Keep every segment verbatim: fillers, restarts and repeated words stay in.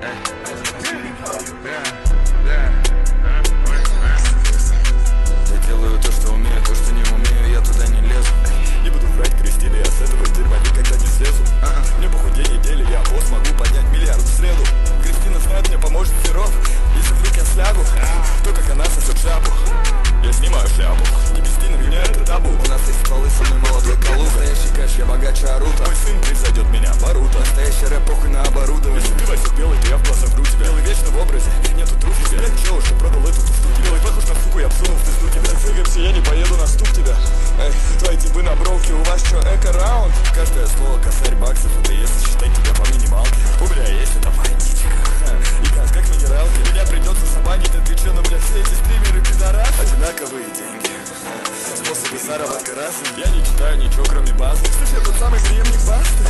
Я делаю то, что умею, то, что не умею, я туда не лезу. Не буду врать, Кристина, я с этого дерьма никогда не слезу. Мне похуй день недели, я босс, могу поднять миллиард в среду. Кристина знает, мне поможет Серов, если вдруг я слягу. То, как она сосет шляпу, я снимаю шляпу. Не пизди на меня, это табу. У нас есть стволы, со мной молодой Калуга. Настоящий кэш, я богаче Арута. Мой сын превзойдет меня, Барута. Настоящий рэп, похуй на оборудование. Если ты Вася белый, то я в глаз обру тебя. Белый вечно в образе, нету труп тебя. Блядь, чего, что продал эту туфту. Белый похож на суку, я псунул в пизду тебя. Двигаемся, я не поеду на стук тебя. Эй, твои типы на бровке, у вас чё, эко-раунд? Каждое слово косарь баксов, это если считать тебя по минималке. У меня есть эта фантичка. И газ как минералки. Меня придется забанить, отвечу, но, блядь, все эти стримеры пидорасы. Одинаковые деньги, способы заработка разные. Я не читаю ничего, кроме базы. Слушай, тот самый преемник Басты.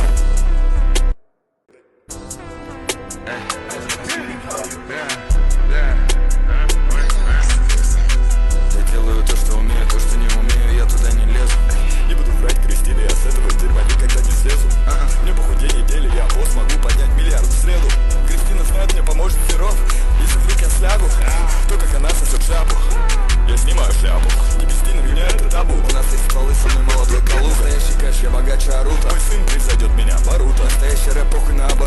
Я делаю то, что умею, то, что не умею, я туда не лезу. Не буду врать, Кристина, я с этого дерьма никогда не слезу. Мне похуй день недели, я босс, могу поднять миллиард в среду. Кристина знает, мне поможет Серов, если вдруг я слягу. То, как она сосет шляпу, я снимаю шляпу. Не пизди на меня, это табу. У нас есть стволы, со мной молодой Калуга. Настоящий кэш, я богаче Арута. Мой сын превзойдет меня, Барута. Настоящий рэп, похуй на оборудование.